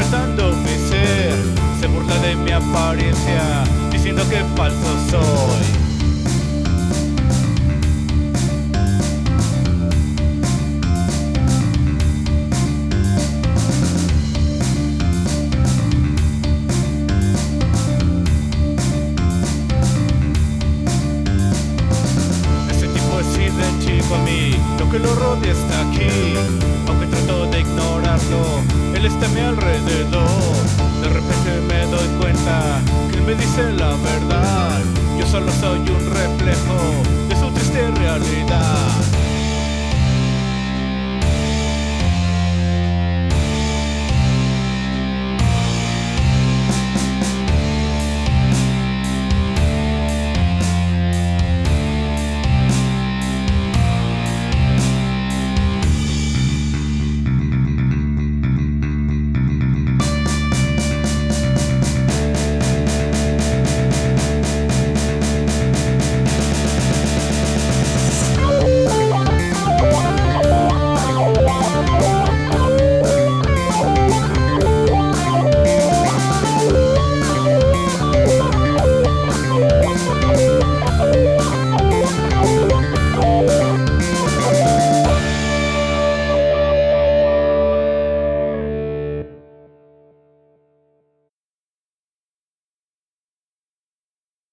retando mi ser. Se burla de mi apariencia, diciendo que falso soy. Idéntico a mí, lo que lo rodea está aquí. Aunque trato de ignorarlo, él está a mi alrededor. De repente me doy cuenta que él me dice la verdad. Yo solo soy un reflejo de su triste realidad.